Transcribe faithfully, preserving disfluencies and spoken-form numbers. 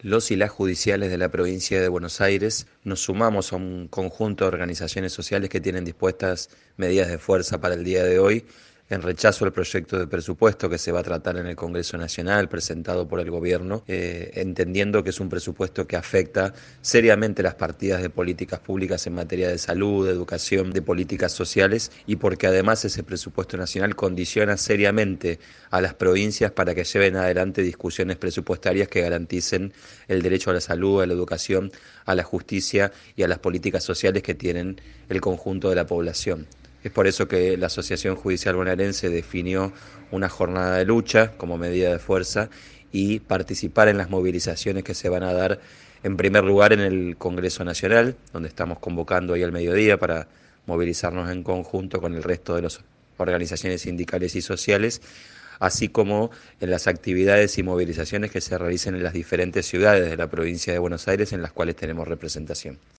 Los y las judiciales de la provincia de Buenos Aires nos sumamos a un conjunto de organizaciones sociales que tienen dispuestas medidas de fuerza para el día de hoy en rechazo al proyecto de presupuesto que se va a tratar en el Congreso Nacional presentado por el gobierno, eh, entendiendo que es un presupuesto que afecta seriamente las partidas de políticas públicas en materia de salud, de educación, de políticas sociales, y porque además ese presupuesto nacional condiciona seriamente a las provincias para que lleven adelante discusiones presupuestarias que garanticen el derecho a la salud, a la educación, a la justicia y a las políticas sociales que tienen el conjunto de la población. Es por eso que la Asociación Judicial Bonaerense definió una jornada de lucha como medida de fuerza y participar en las movilizaciones que se van a dar, en primer lugar, en el Congreso Nacional, donde estamos convocando hoy al mediodía para movilizarnos en conjunto con el resto de las organizaciones sindicales y sociales, así como en las actividades y movilizaciones que se realicen en las diferentes ciudades de la provincia de Buenos Aires en las cuales tenemos representación.